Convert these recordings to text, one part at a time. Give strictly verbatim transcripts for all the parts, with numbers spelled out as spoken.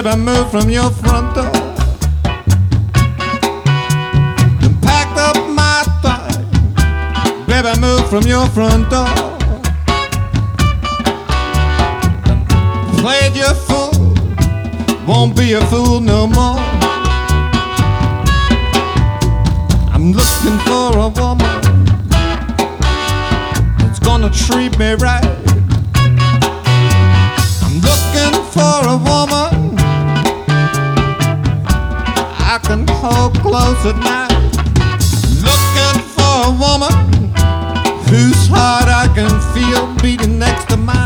Baby, move from your front door. Then packed up my thing. Baby, move from your front door. Played your fool, won't be a fool no more. I'm looking for a woman that's gonna treat me right. I'm looking for a woman I can hold close at night. Looking for a woman whose heart I can feel beating next to mine.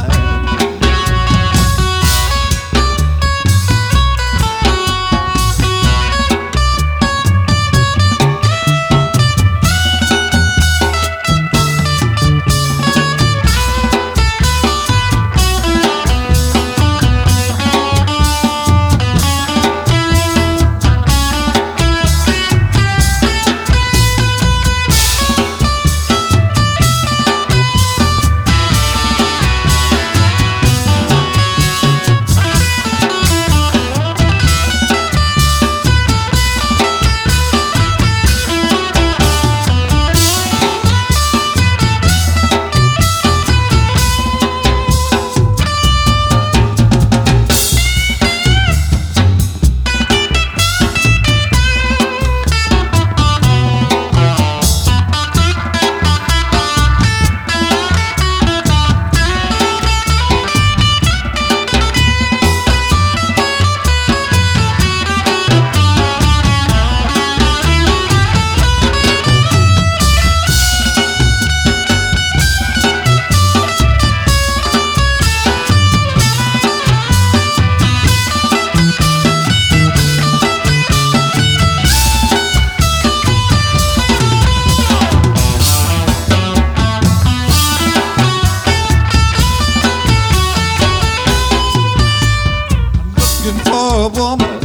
A woman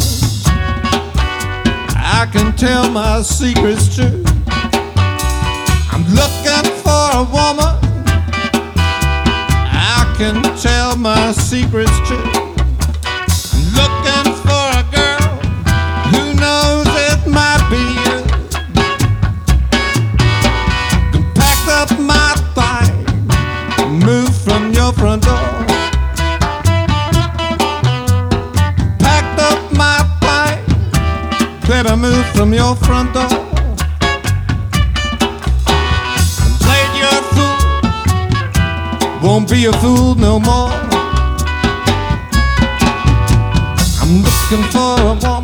I can tell my secrets to. I'm looking for a woman I can tell my secrets to. I'm looking for a girl who knows it might be you. Then packed up my thing, moved from your front door. Baby, move from your front door. And played your fool, won't be a fool no more. I'm looking for a woman